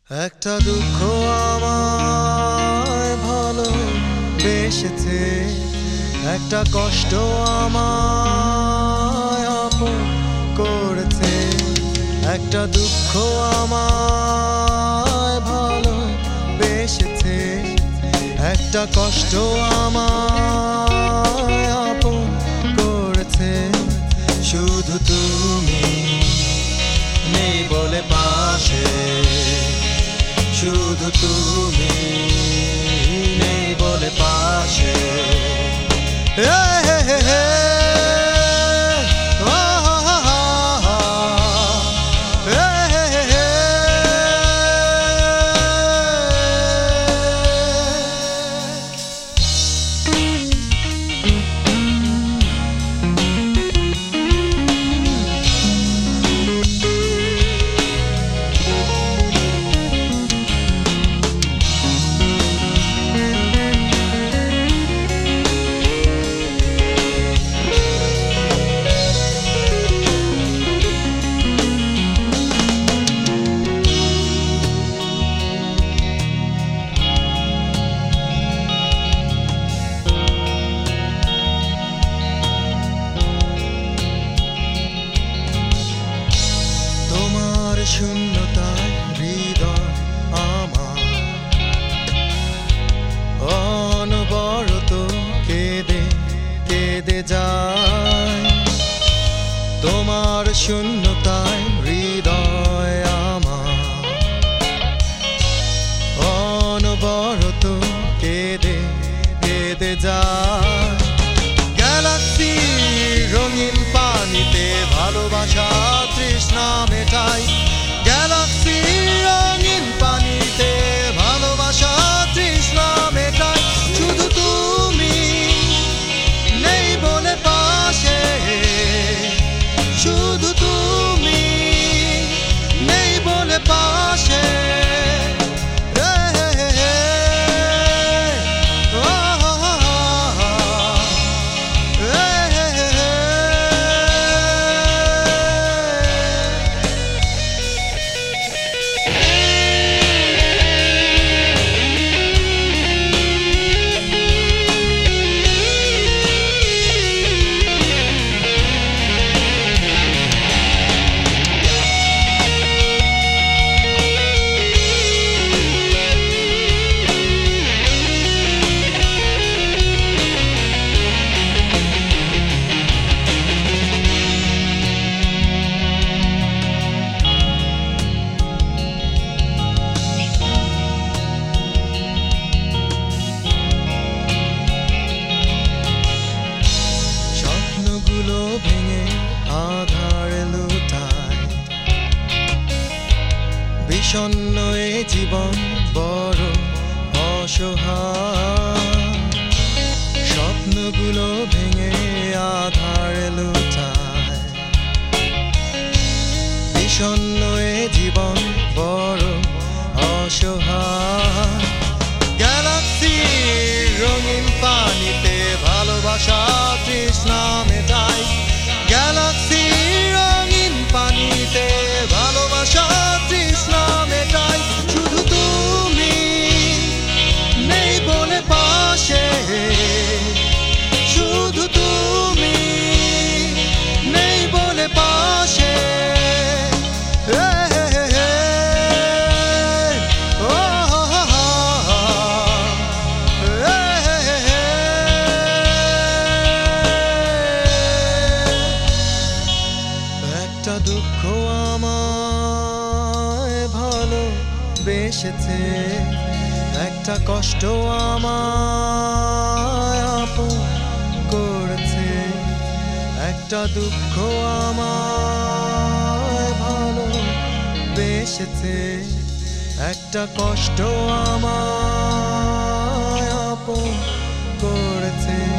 একটা দুঃখ আমায় ভালোবেসেছে, একটা কষ্ট আমায় আপন করেছে। একটা দুঃখ আমায় ভালোবেসেছে, একটা কষ্ট আমায় আপন করেছে। শুধু তুমি নেই বলে পাশে, শুধু তুমি নেই বলে পাশে। শূন্যতায় হৃদয় আমার অনবরত কেঁদে কেঁদে যায়। তোমার শূন্যতায় হৃদয় আমার অনবরত কেঁদে কেঁদে যায়। গ্যালাক্সি রঙিন পানিতে ভালোবাসা তৃষ্ণা মেটাই। গ্যালাক্সি রঙিন পানিতে ভালোবাসা তৃষ্ণা মেটাই। শুধু তুমি নেই বলে পাশে, শুধু তুমি নেই বলে পাশে। ভেঙে আধারে লুটায় বিষণ্ণ এ জীবন বড় অসহায়। স্বপ্নগুলো ভেঙে আধারে লুটায় বিষণ্ণ এ জীবন বড় অসহায়। গ্যালাক্সি রঙিন পানিতে ভালোবাসা তৃষ্ণা মেটাই। গ্যালাক্সি রঙিন পানিতে ভালোবাসা তৃষ্ণা মেটাই। শুধু তুমি নেই বলে পাশে, শুধু তুমি নেই বলে পাশে। একটা দুঃখ আমায় ভালোবেসেছে, একটা কষ্ট আমায় আপন করেছে। একটা দুঃখ আমায় ভালোবেসেছে, একটা কষ্ট আমায় আপন করেছে।